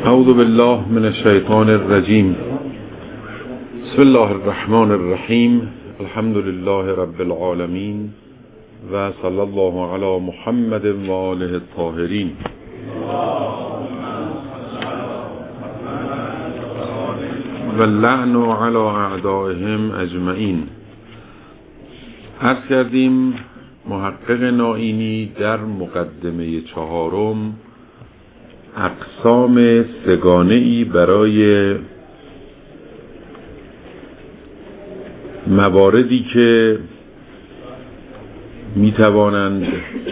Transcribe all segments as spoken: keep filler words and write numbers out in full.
اعوذ بالله من الشیطان الرجیم. بسم الله الرحمن الرحیم. الحمد لله رب العالمین و صلی الله علی محمد و آله الطاهرین. و اللعن علی اعدائهم اجمعین. عرض کردیم محقق نائینی در مقدمه چهارم اقسام سگانه‌ای برای مواردی که میتوانند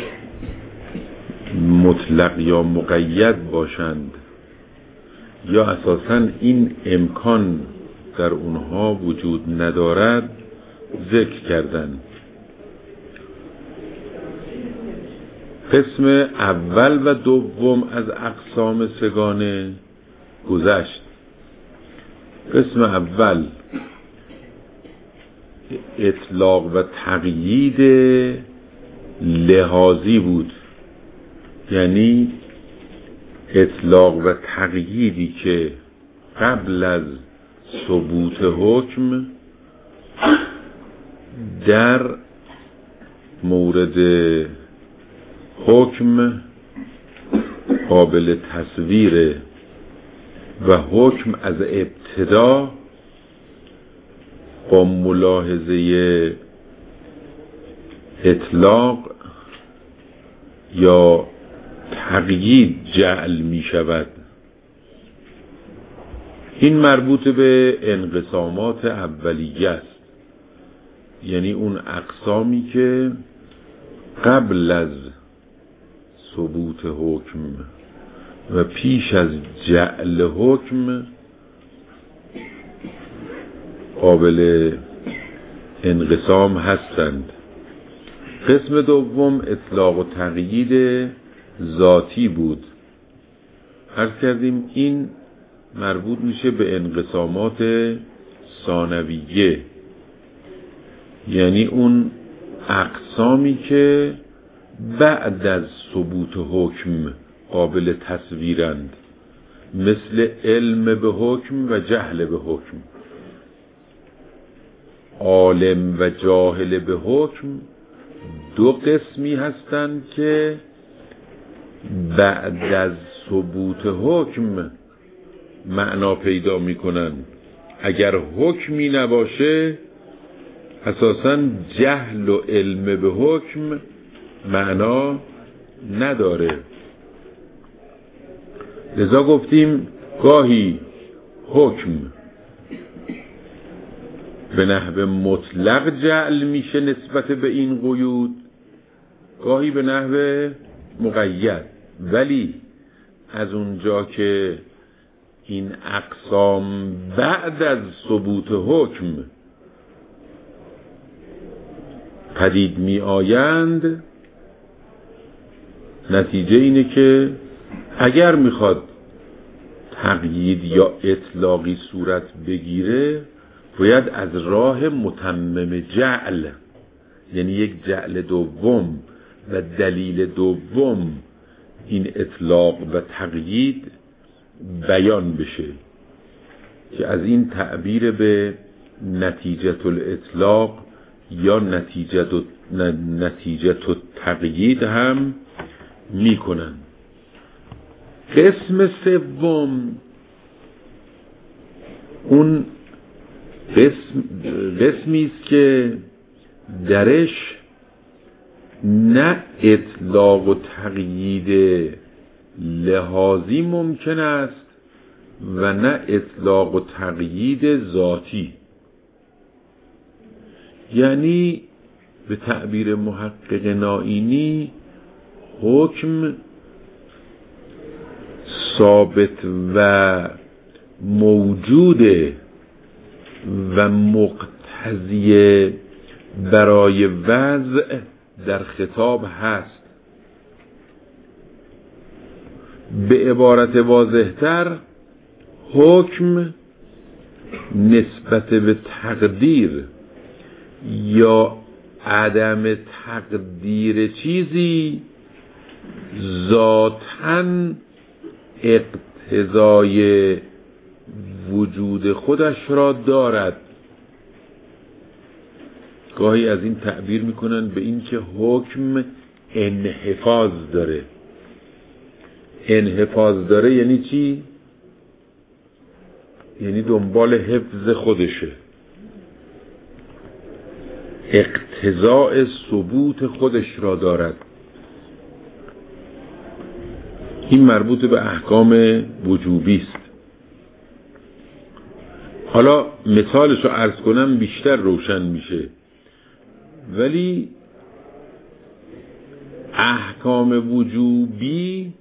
مطلق یا مقید باشند یا اساساً این امکان در اونها وجود ندارد ذکر کردند. قسم اول و دوم از اقسام سگانه گذشت. قسم اول اطلاق و تقیید لحاظی بود، یعنی اطلاق و تقییدی که قبل از ثبوت حکم در مورد حکم قابل تصویر و حکم از ابتدا با ملاحظه اطلاق یا تقیید جعل می شود. این مربوط به انقسامات اولیه است، یعنی اون اقسامی که قبل از ثبوت حکم و پیش از جعل حکم قابل انقسام هستند. قسم دوم اطلاق و تقیید ذاتی بود. عرض کردیم این مربوط میشه به انقسامات ثانویه، یعنی اون اقسامی که بعد از ثبوت حکم قابل تصویرند، مثل علم به حکم و جهل به حکم. عالم و جاهل به حکم دو قسمی هستند که بعد از ثبوت حکم معنا پیدا میکنن. اگر حکمی نباشه اساساً جهل و علم به حکم معنا نداره. لذا گفتیم گاهی حکم به نحو مطلق جعل میشه نسبت به این قیود، گاهی به نحو مقید. ولی از اونجا که این اقسام بعد از ثبوت حکم پدید می آیند، نتیجه اینه که اگر میخواد تقیید یا اطلاقی صورت بگیره باید از راه متمم جعل، یعنی یک جعل دوم و دلیل دوم، این اطلاق و تقیید بیان بشه که از این تعبیر به نتیجه الاطلاق یا نتیجه نتیجه تقیید هم میکنن. قسم سوم اون قسم قسمی است که درش نه اطلاق و تقیید لحاظی ممکن است و نه اطلاق و تقیید ذاتی، یعنی به تعبیر محقق نائینی حکم ثابت و موجود و مقتضی برای وضع در خطاب هست. به عبارت واضح‌تر حکم نسبت به تقدیر یا عدم تقدیر چیزی ذاتاً اقتضای وجود خودش را دارد. گاهی از این تعبیر میکنن به این که حکم انحفاظ داره. انحفاظ داره یعنی چی؟ یعنی دنبال حفظ خودشه. اقتضاء ثبوت خودش را دارد. این مربوط به احکام وجوبی است. حالا مثالش رو عرض کنم بیشتر روشن میشه. ولی احکام وجوبی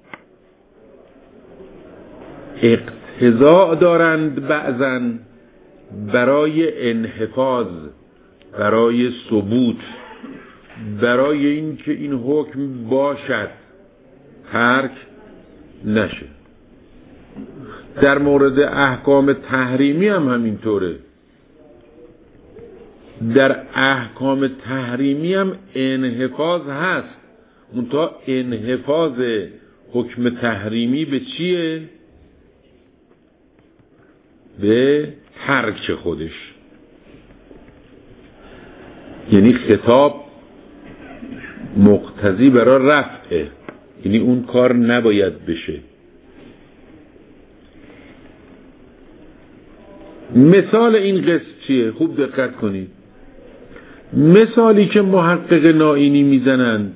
اقتضاء دارند بعضاً برای انحفاظ، برای ثبوت، برای این که این حکم باشد، ترک نشه. در مورد احکام تحریمی هم همینطوره. در احکام تحریمی هم انحفاظ هست، منتها انحفاظ حکم تحریمی به چیه؟ به ترک خودش. یعنی خطاب مقتضی برای رفعه، یعنی اون کار نباید بشه. مثال این قصه چیه؟ خوب دقت کنید. مثالی که محقق نائینی میزنند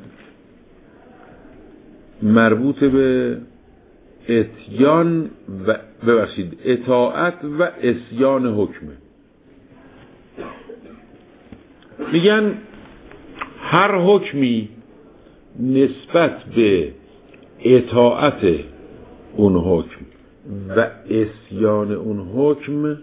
مربوط به اتیان و ببخشید اطاعت و عصیان حکمه. میگن هر حکمی نسبت به اطاعت اون حکم و عصیان اون حکم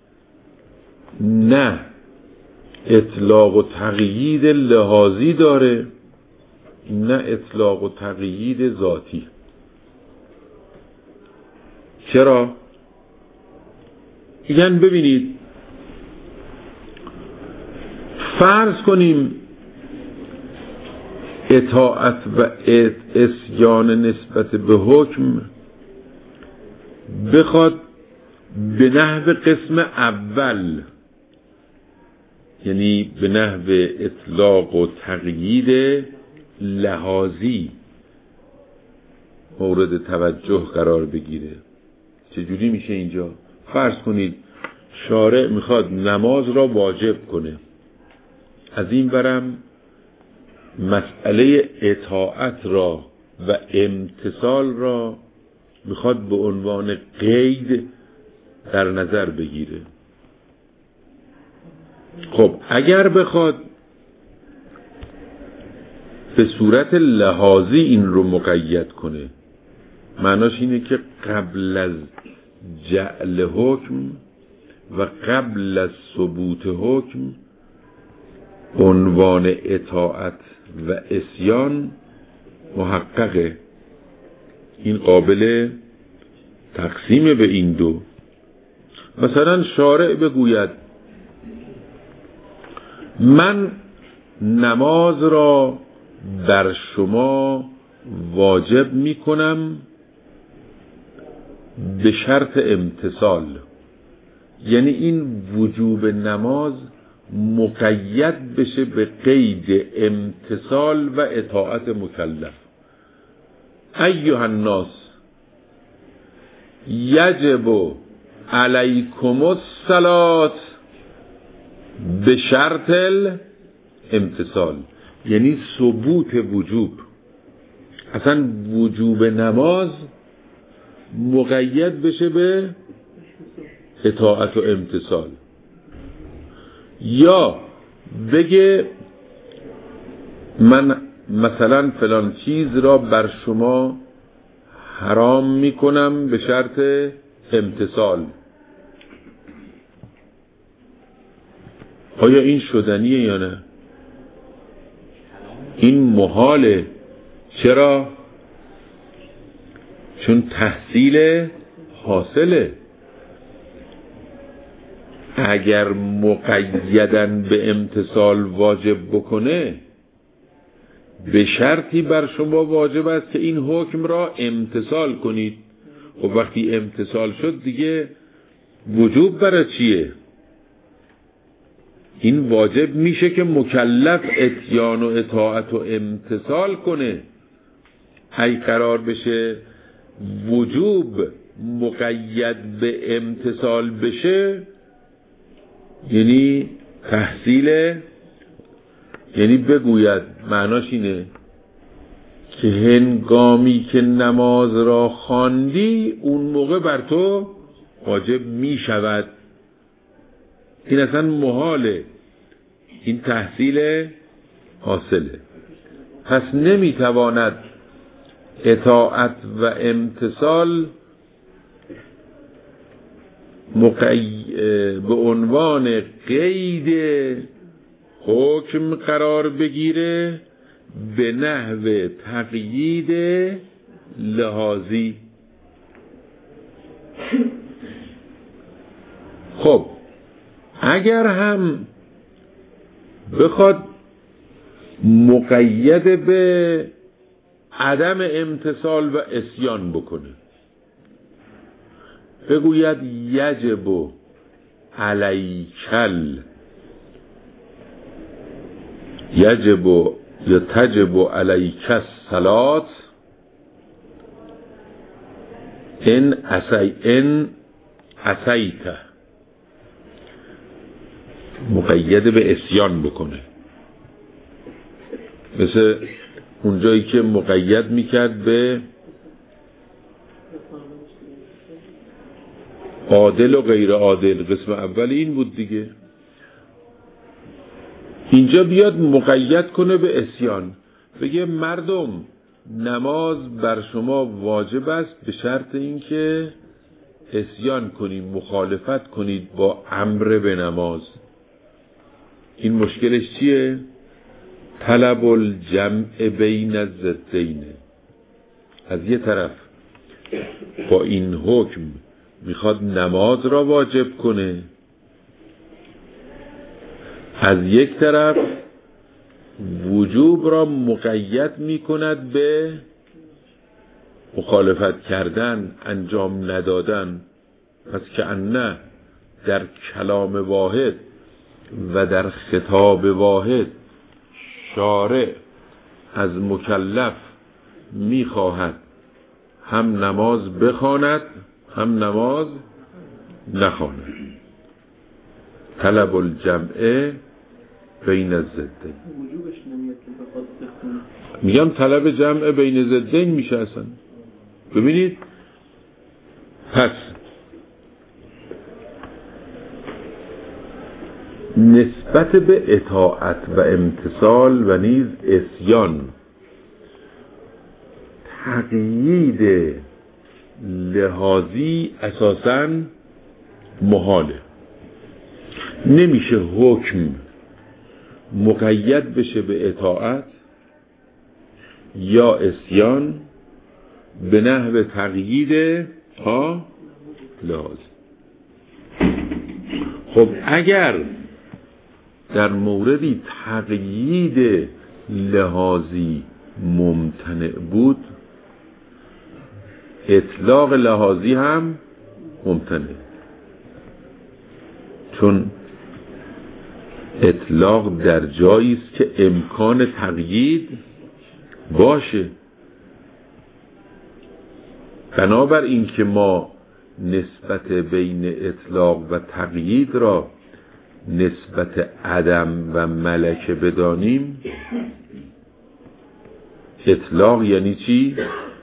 نه اطلاق و تقیید لحاظی داره، نه اطلاق و تقیید ذاتی. چرا؟ میگن ببینید، فرض کنیم اطاعت و عصیان نسبت به حکم بخواد به نحو قسم اول، یعنی به نحو اطلاق و تقیید لحاظی مورد توجه قرار بگیره. چجوری میشه اینجا؟ فرض کنید شارع میخواد نماز را واجب کنه، از این برم مسئله اطاعت را و امتثال را میخواد به عنوان قید در نظر بگیره. خب اگر بخواد به صورت لحاظی این رو مقید کنه، معناش اینه که قبل از جعل حکم و قبل از ثبوت حکم عنوان اطاعت و عصیان محققه. این قابل تقسیم به این دو. مثلا شارع بگوید من نماز را بر شما واجب می کنم به شرط امتثال، یعنی این وجوب نماز مقید بشه به قید امتثال و اطاعت مکلف. ایها الناس یجب علیکم الصلاة به شرط الامتثال، یعنی ثبوت وجوب. اصلا وجوب نماز مقید بشه به اطاعت و امتثال. یا بگه من مثلا فلان چیز را بر شما حرام میکنم به شرط امتثال. آیا این شدنیه یا نه؟ این محاله. چرا؟ چون تحصیل حاصله. اگر مقیدن به امتثال واجب بکنه، به شرطی بر شما واجب است که این حکم را امتثال کنید. و وقتی امتصال شد دیگه وجوب برای چیه؟ این واجب میشه که مکلف اتیان و اطاعت و امتصال کنه. ای قرار بشه وجوب مقید به امتصال بشه، یعنی تحصیل، یعنی بگوید معناش اینه که هنگامی که نماز را خواندی اون موقع بر تو واجب می شود. این اصلا محاله، این تحصیل حاصله. پس نمی تواند اطاعت و امتصال مقی... به عنوان قید حکم قرار بگیره به نحو تقیید لحاظی. خب اگر هم بخواد مقید به عدم امتصال و عصیان بکنه، بگوید یجب علیکل یجب یا تجب علیک الصلاة ان عصی ان عصیت، مقید به عصیان بکنه، مثل اونجایی که مقید میکرد به عادل و غیر عادل. قسم اول این بود دیگه. اینجا بیاد مقید کنه به عصیان، بگه مردم نماز بر شما واجب است به شرط اینکه عصیان کنید، مخالفت کنید با امر به نماز. این مشکلش چیه؟ طلب الجمع بین الضدین. از یه طرف با این حکم میخواد نماز را واجب کنه، از یک طرف وجوب را مقید میکند به مخالفت کردن، انجام ندادن. پس که نه در کلام واحد و در خطاب واحد شارع از مکلف میخواهد هم نماز بخواند هم نماز نخواند. طلب الجمع بین الضدین. میگم طلب جمع بین ضدین میشه اصلا. ببینید پس نسبت به اطاعت و امتصال و نیز عصیان تقیید لحاظی اساساً محاله. نمیشه حکم مقید بشه به اطاعت یا عصیان به نحو تقیید ها لحاظ. خب اگر در موردی تقیید لحاظی ممتنع بود، اطلاق لحاظی هم ممتنع، چون اطلاق در جایی است که امکان تقیید باشه. بنابر این که ما نسبت بین اطلاق و تقیید را نسبت عدم و ملکه بدانیم، اطلاق یعنی چی؟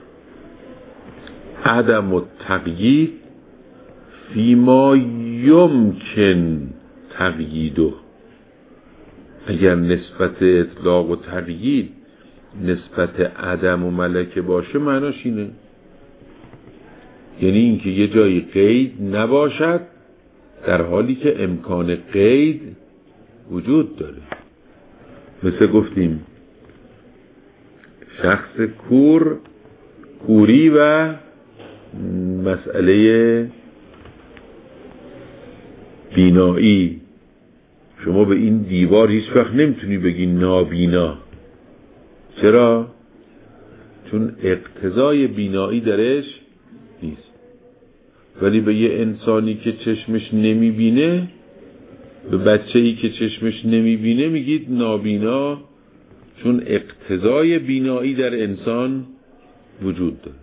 عدم و تقیید فیما یمکن تقییده. اگر نسبت اطلاق و تقیید نسبت عدم و ملکه باشه معناش اینه، یعنی اینکه یه جایی قید نباشد در حالی که امکان قید وجود داره. مثل گفتیم شخص کور، کوری و مسئله بینایی. شما به این دیوار هیچ وقت نمیتونی بگی نابینا. چرا؟ چون اقتضای بینایی درش نیست. ولی به یه انسانی که چشمش نمیبینه، به بچه‌ای که چشمش نمیبینه میگید نابینا، چون اقتضای بینایی در انسان وجود داره.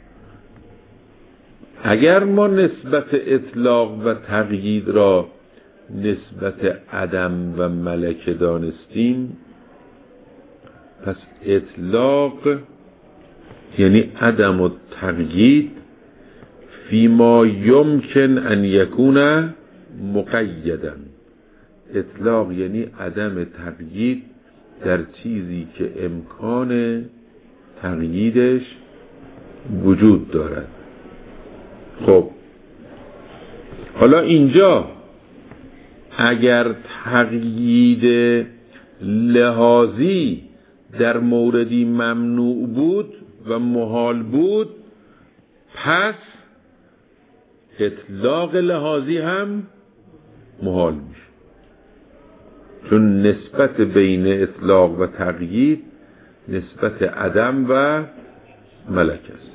اگر ما نسبت اطلاق و تقیید را نسبت عدم و ملکه دانستیم، پس اطلاق یعنی عدم و تقیید فیما یمکن ان یکون مقیدا. اطلاق یعنی عدم تقیید در چیزی که امکان تقییدش وجود دارد. خب حالا اینجا اگر تقیید لحاظی در موردی ممنوع بود و محال بود، پس اطلاق لحاظی هم محال میشه، چون نسبت بین اطلاق و تقیید نسبت عدم و ملک است.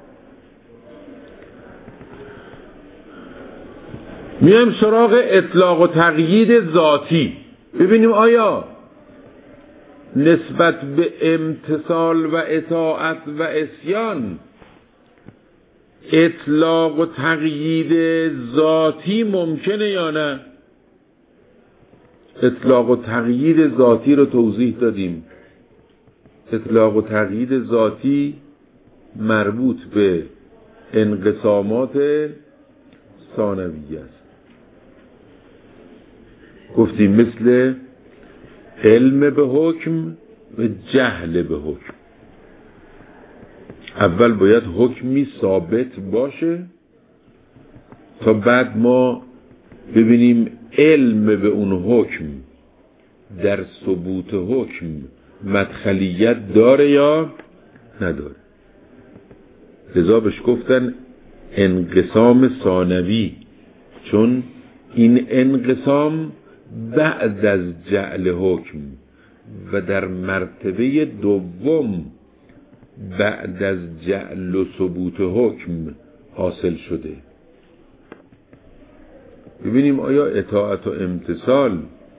میایم سراغ اطلاق و تقیید ذاتی، ببینیم آیا نسبت به امتثال و اطاعت و عصیان اطلاق و تقیید ذاتی ممکنه یا نه؟ اطلاق و تقیید ذاتی رو توضیح دادیم. اطلاق و تقیید ذاتی مربوط به انقسامات ثانویه است. گفتیم مثل علم به حکم و جهل به حکم. اول باید حکمی ثابت باشه تا بعد ما ببینیم علم به اون حکم در ثبوت حکم مدخلیت داره یا نداره. لذا بهش گفتن انقسام ثانوی، چون این انقسام بعد از جعل حکم و در مرتبه دوم بعد از جعل و ثبوت حکم حاصل شده. ببینیم آیا اطاعت و امتثال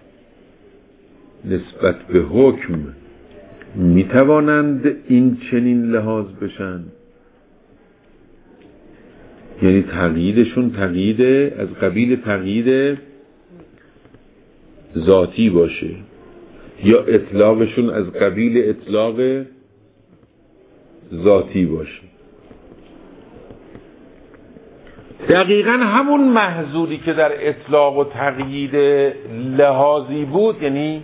نسبت به حکم میتوانند این چنین لحاظ بشن؟ یعنی تقییدشون تقیید از قبیل تقیید ذاتی باشه یا اطلاقشون از قبیل اطلاق ذاتی باشه. دقیقاً همون محظوری که در اطلاق و تقیید لحاظی بود، یعنی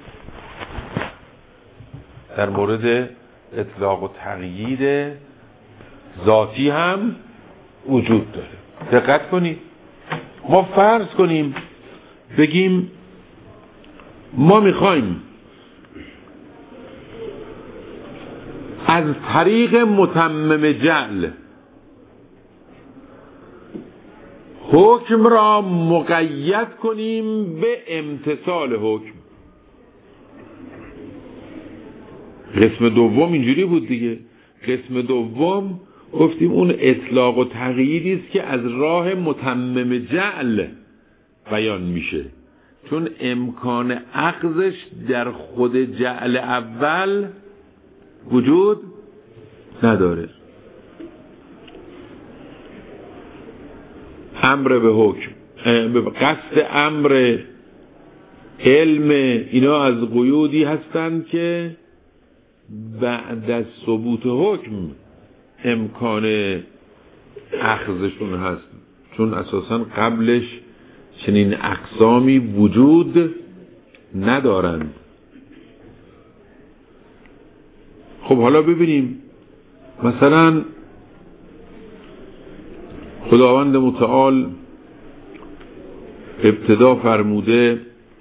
در مورد اطلاق و تقیید ذاتی هم وجود داره. دقت کنید، ما فرض کنیم بگیم ما میخوایم از طریق متمم جعل حکم را مقید کنیم به امتثال حکم. قسم دوم اینجوری بود دیگه. قسم دوم گفتیم اون اطلاق و تقییدی است که از راه متمم جعل بیان میشه، چون امکان اخذش در خود جعل اول وجود نداره. امر به حکم، قصد امر، علم، اینا از قیودی هستند که بعد از ثبوت حکم امکان اخذشون هست، چون اساساً قبلش چنین اقسامی وجود ندارند. خب حالا ببینیم مثلا خداوند متعال ابتدا فرموده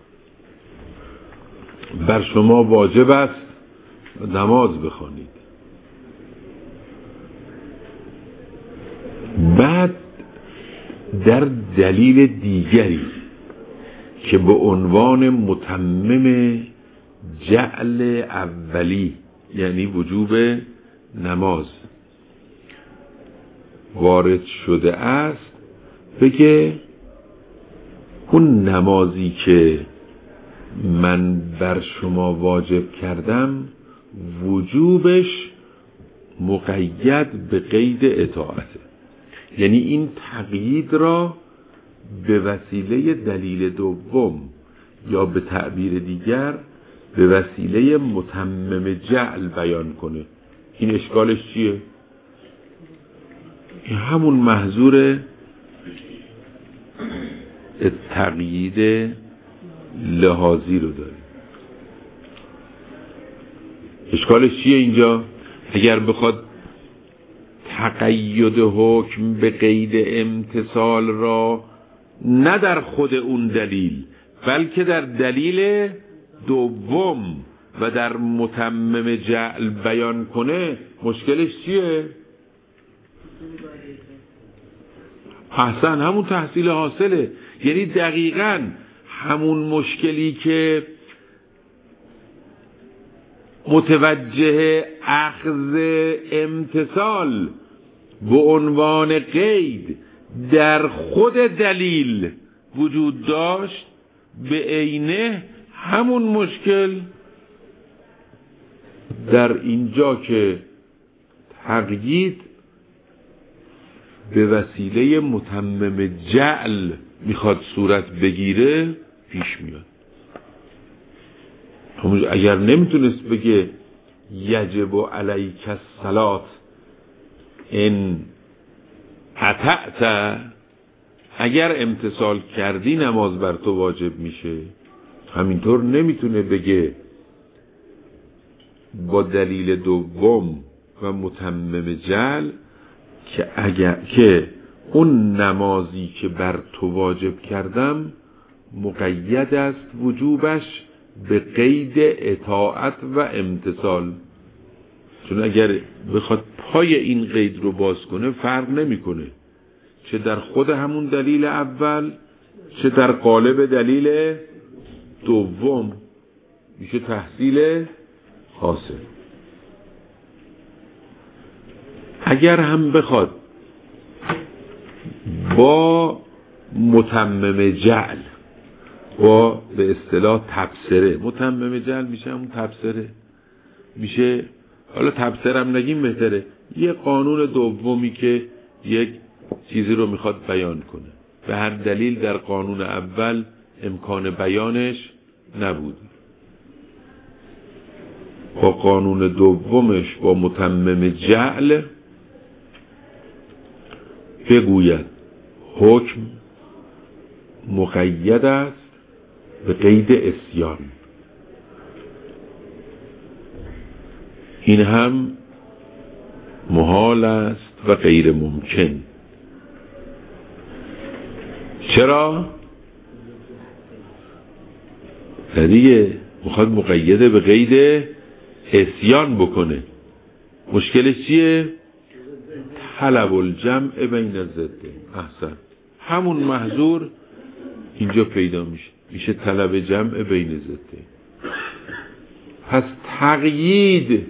بر شما واجب است نماز بخوانید. بعد در دلیل دیگری که به عنوان متمم جعل اولی یعنی وجوب نماز وارد شده است، بگه اون نمازی که من بر شما واجب کردم وجوبش مقید به قید اطاعته. یعنی این تقیید را به وسیله دلیل دوم یا به تعبیر دیگر به وسیله متمم جعل بیان کنه. این اشکالش چیه؟ این همون محظور تقیید لحاظی رو داره. اشکالش چیه اینجا؟ اگر بخواد تقید حکم به قید امتثال را نه در خود اون دلیل بلکه در دلیل دوم و در متمم جعل بیان کنه، مشکلش چیه؟ احسن، همون تحصیل حاصله. یعنی دقیقاً همون مشکلی که متوجه اخذ امتثال به عنوان قید در خود دلیل وجود داشت، به عینه همون مشکل در اینجا که تقیید به وسیله متمم جعل میخواد صورت بگیره پیش میاد. اگر نمیتونست بگه یجب علیک الصلاة ان اطعت، اگر امتثال کردی نماز بر تو واجب میشه، همینطور نمیتونه بگه با دلیل دوم و متمم جعل که اگر که اون نمازی که بر تو واجب کردم مقید است وجوبش به قید اطاعت و امتثال. چون اگر بخواد پای این قید رو باز کنه فرق نمیکنه، چه در خود همون دلیل اول چه در قالب دلیل دوم، میشه تحصیل حاصل. اگر هم بخواد با متمم جعل، با به اصطلاح تبصره، متمم جعل میشه همون تبصره، میشه حالا تبصره هم نگیم بهتره، یه قانون دومی که یک چیزی رو میخواد بیان کنه، به هر دلیل در قانون اول امکان بیانش نبود، با قانون دومش با متمم جعل بگوید حکم مقید است به قید عصیان. این هم محال است و غیر ممکن. چرا؟ دیگه میخواد مقیده به قید عصیان بکنه. مشکلش چیه؟ طلب الجمع بین ضده. احسن، همون محظور اینجا پیدا میشه، میشه طلب جمع بین ضده. پس تقیید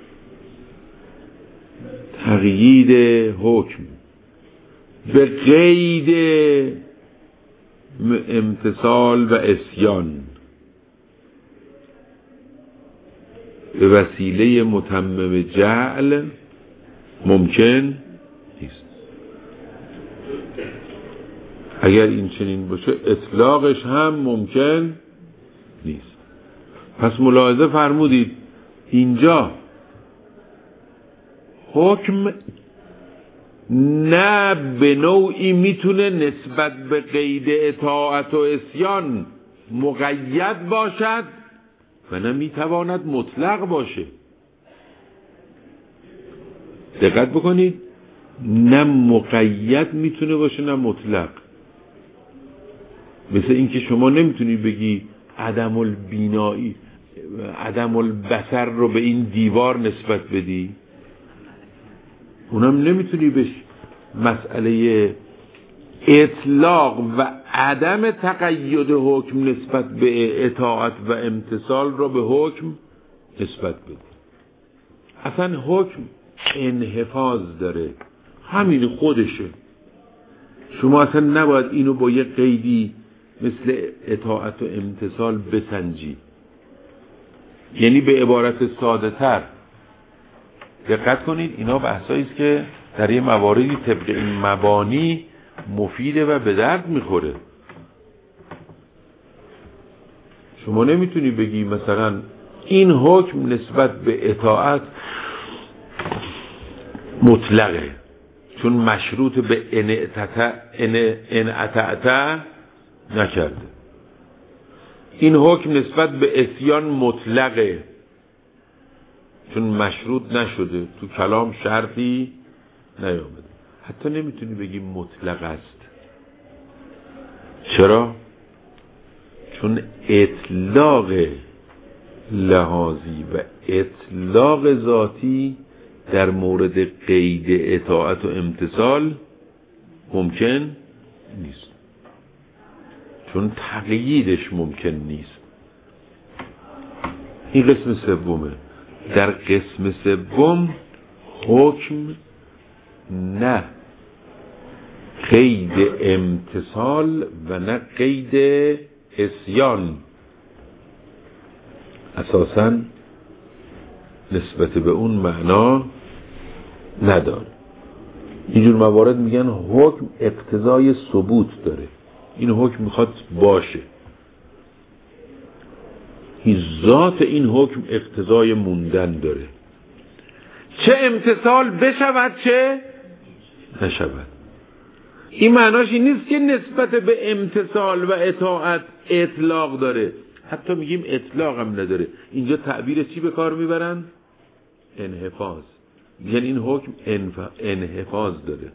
تقیید حکم به قید امتثال و عصیان به وسیله متمم جعل ممکن نیست. اگر این چنین باشه اطلاقش هم ممکن نیست. پس ملاحظه فرمودید اینجا حکم نه به نوعی میتونه نسبت به قید اطاعت و عصیان مقید باشد و نه میتواند مطلق باشه. دقت بکنید، نه مقید میتونه باشه نه مطلق. مثل اینکه شما نمیتونی بگی عدم البینایی، عدم البصر رو به این دیوار نسبت بدی، اونم نمیتونی بهش مسئله اطلاق و عدم تقید حکم نسبت به اطاعت و امتثال رو به حکم نسبت بدی. اصلا حکم انحفاظ داره، همین خودشه. شما اصلا نباید اینو با یه قیدی مثل اطاعت و امتثال بسنجی. یعنی به عبارت ساده تر دقت کنید، اینا بحثایی است که در یه مواردی طبق این مبانی مفیده و به درد میخوره. شما نمیتونی بگی مثلا این حکم نسبت به اطاعت مطلقه چون مشروط به ان اطعت نکرده. این حکم نسبت به عصیان مطلقه چون مشروط نشده، تو کلام شرطی نیامده. حتی نمیتونی بگی مطلق است. چرا؟ چون اطلاق لحاظی و اطلاق ذاتی در مورد قید اطاعت و امتثال ممکن نیست، چون تقییدش ممکن نیست. این قسم سومه. در قسم سوم حکم نه قید امتثال و نه قید عصیان اساساً نسبت به اون معنا نداره. اینجور موارد میگن حکم اقتضای ثبوت داره. این حکم میخواد باشه، ذات این حکم اقتضای موندن داره، چه امتثال بشود چه نشود. این معناش این نیست که نسبت به امتثال و اطاعت اطلاق داره، حتی میگیم اطلاق هم نداره. اینجا تعبیر چی به کار میبرن؟ انحفاظ. یعنی این حکم انحفاظ داره،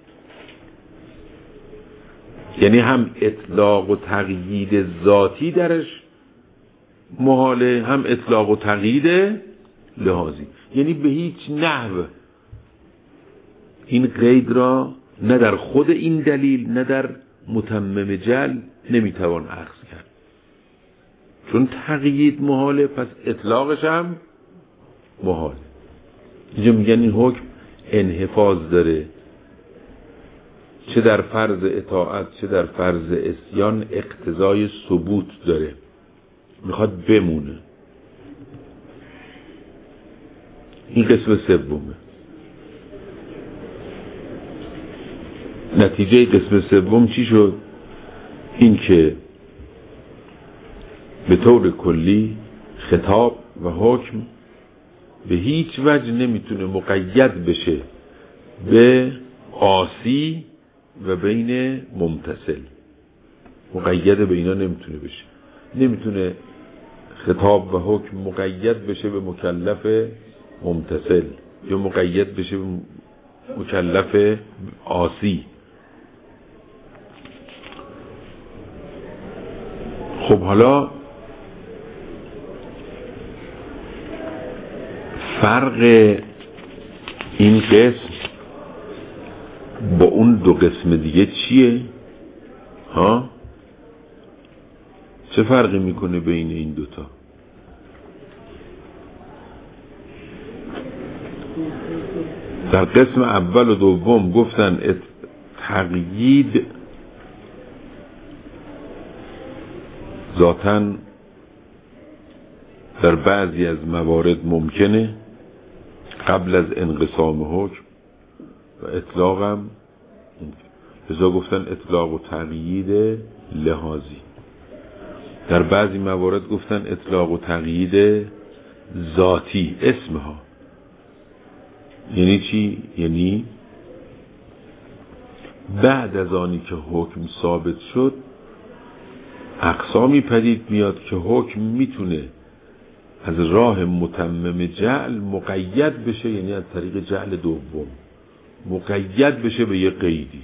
یعنی هم اطلاق و تقیید ذاتی درش محاله، هم اطلاق و تقیید لحاظی. یعنی به هیچ نحو این قید را نه در خود این دلیل نه در متمم جل نمیتوان اخذ کرد، چون تقیید محاله، پس اطلاقش هم محاله. اینجا میگن این حکم انحفاظ داره، چه در فرض اطاعت چه در فرض عصیان اقتضای ثبوت داره، میخواد بمونه. این قسم سومه. نتیجه قسم سوم چی شد؟ این که به طور کلی خطاب و حکم به هیچ وجه نمیتونه مقید بشه به عاصی و بین ممتثل. مقید به اینا نمیتونه بشه. نمیتونه خطاب و حکم مقید بشه به مکلف ممتثل یا مقید بشه به مکلف عاصی. خب حالا فرق این قسم با اون دو قسم دیگه چیه؟ ها؟ چه فرقی میکنه بین این دوتا؟ در قسم اول و دوم گفتن تقیید ذاتاً در بعضی از موارد ممکنه قبل از انقسام حکم و اطلاق هم لذا گفتن اطلاق و تقیید لحاظی. در بعضی موارد گفتن اطلاق و تقیید ذاتی اسمها. یعنی چی؟ یعنی بعد از آنی که حکم ثابت شد اقسامی پدید میاد که حکم میتونه از راه متمم جعل مقید بشه، یعنی از طریق جعل دوم مقید بشه به یه قیدی.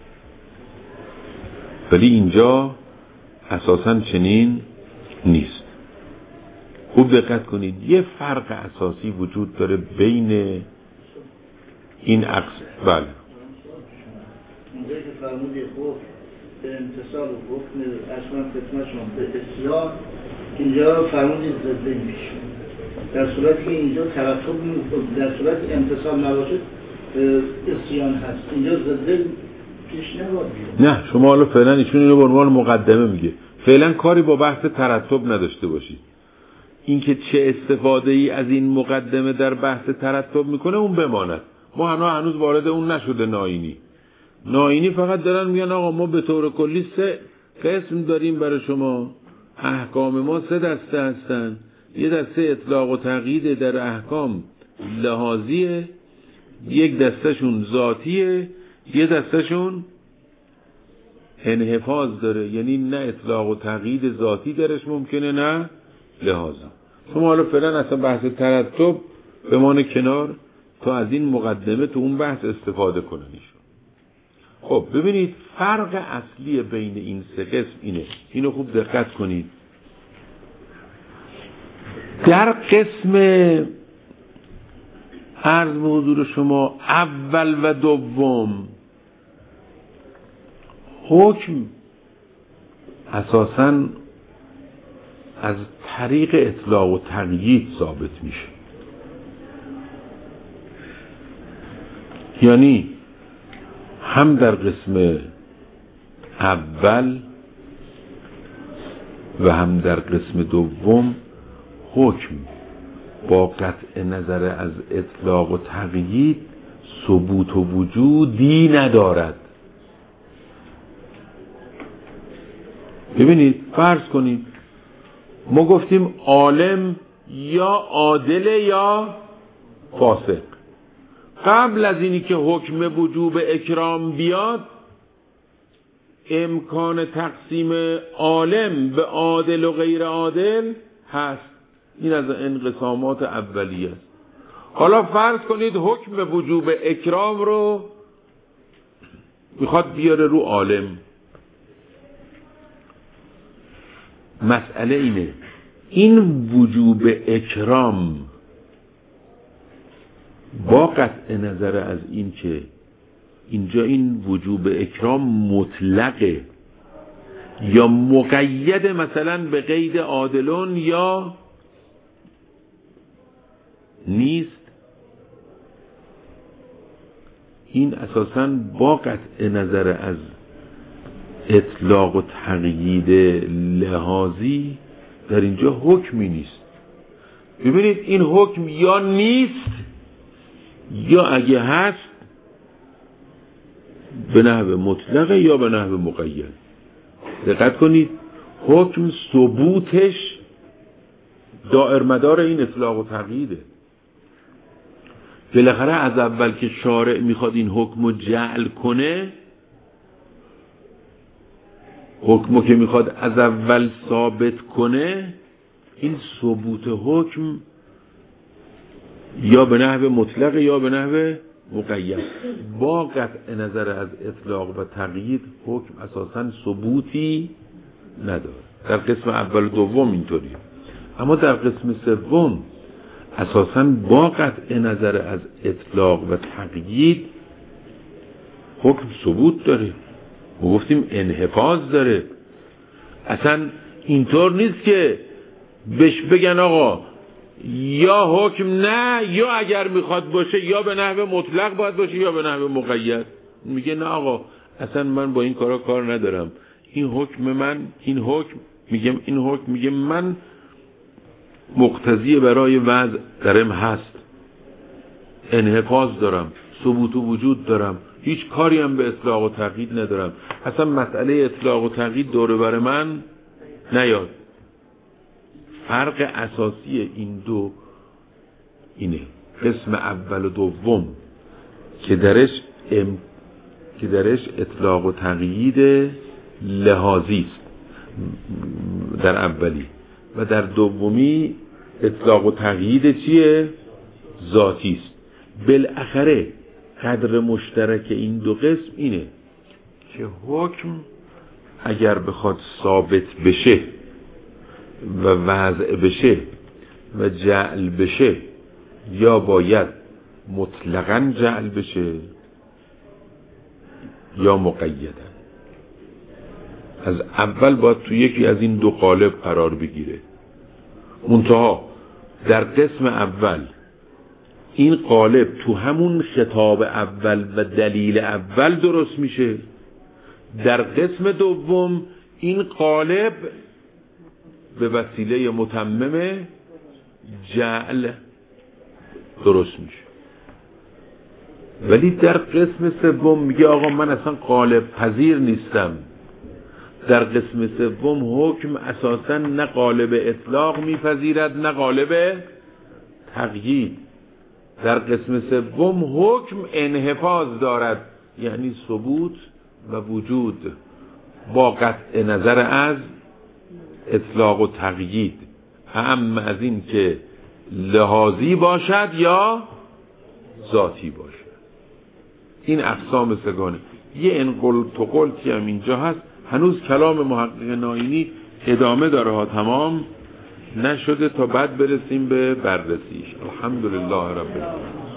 ولی اینجا اساساً چنین نیست. خوب دقت کنید، یه فرق اساسی وجود داره بین این اقسام. بله اینجا که فرمودی خوب به امتصال و حکم اصلا فتنشون به اصلاح، اینجا فرمودی ضده میشه. در صورتی که اینجا ترتب در صورتی امتصال نباشد اسیان هست. اینجا ضده پیش نبود. نه شما حالا فعلا ایشون اینو به عنوان مقدمه میگه، فعلا کاری با بحث ترتب نداشته باشید. اینکه چه استفاده ای از این مقدمه در بحث ترتب میکنه اون بماند. ما هنوز هنوز وارد اون نشده. ناینی ناینی فقط دارن میگن آقا ما به طور کلی سه قسم داریم برای شما، احکام ما سه دسته هستن. یه دسته اطلاق و تقیید در احکام لحاظیه، یک دستهشون ذاتیه، یه دستهشون انحفاظ داره، یعنی نه اطلاق و تقیید ذاتی درش ممکنه نه لحاظی. شما حالا فعلا اصلا بحث ترتب بمانه کنار تا از این مقدمه تو اون بحث استفاده کنن ایشون. خب ببینید فرق اصلی بین این سه قسم اینه، اینو خوب دقت کنید. در قسم عرض به حضور شما اول و دوم حکم اساساً از طریق اطلاق و تقیید ثابت میشه. یعنی هم در قسم اول و هم در قسم دوم حکم با قطع نظر از اطلاق و تقیید ثبوت و وجودی ندارد. ببینید فرض کنید ما گفتیم عالم یا عادل یا فاسق. قبل از اینی که حکم وجوب اکرام بیاد امکان تقسیم عالم به عادل و غیر عادل هست. این از انقسامات اولیه است. حالا فرض کنید حکم وجوب اکرام رو میخواد بیاره رو عالم. مسئله اینه این وجوب اکرام با قطع نظر از این که اینجا این وجوب اکرام مطلقه یا مقید مثلا به قید عادلون یا نیست، این اساساً با قطع نظر از اطلاق و تقیید لحاظی در اینجا حکمی نیست. ببینید این حکم یا نیست یا اگه هست به نحو مطلقه یا به نحو مقید. دقت کنید حکم ثبوتش دائر مدار این اطلاق و تقییده. بالاخره از اول که شارع میخواد این حکم رو جعل کنه، حکم که میخواد از اول ثابت کنه، این ثبوت حکم یا به نحو مطلق یا به نحو مقید. با قطع نظر از اطلاق و تقیید حکم اساساً ثبوتی نداره. در قسم اول و دوم اینطوریه، اما در قسم سوم اساساً با قطع نظر از اطلاق و تقیید حکم ثبوت داره. ما گفتیم انحفاظ داره. اصلا اینطور نیست که بهش بگن آقا یا حکم نه، یا اگر میخواد باشه یا به نحو مطلق باید باشه یا به نحو مقید. میگه نه آقا اصلا من با این کارا کار ندارم، این حکم من این حکم میگم این حکم میگه من مقتضی برای وضع درم هست، انحفاظ دارم، ثبوت و وجود دارم، هیچ کاری هم به اطلاق و تقیید ندارم، اصلا مسئله اطلاق و تقیید دوره بر من نیاد. فرق اساسی این دو اینه، قسم اول و دوم که درش ام... که درش اطلاق و تقیید لحاظی است در اولی، و در دومی اطلاق و تقیید چیه؟ ذاتی است. بالاخره قدر مشترک این دو قسم اینه که حکم اگر بخواد ثابت بشه و وضع بشه و جعل بشه، یا باید مطلقاً جعل بشه یا مقیداً. از اول باید تو یکی از این دو قالب قرار بگیره. منتها در قسم اول این قالب تو همون خطاب اول و دلیل اول درست میشه در قسم دوم این قالب به وسیله متمم جعل درست میشه. ولی در قسم سوم میگه آقا من اصلا قالب پذیر نیستم. در قسم سوم حکم اساسا نه قالب اطلاق میپذیرد نه قالب تقیید. در قسم سوم حکم انحفاظ دارد، یعنی ثبوت و وجود با قطع نظر از اطلاق و تقیید، هم از این که لحاظی باشد یا ذاتی باشد. این اقسام سگانه. یه انقل تو قلتی هم اینجا هست، هنوز کلام محقق ناینی ادامه داره ها، تمام نشده تا بعد برسیم به بررسیش. الحمدلله رب العالمین.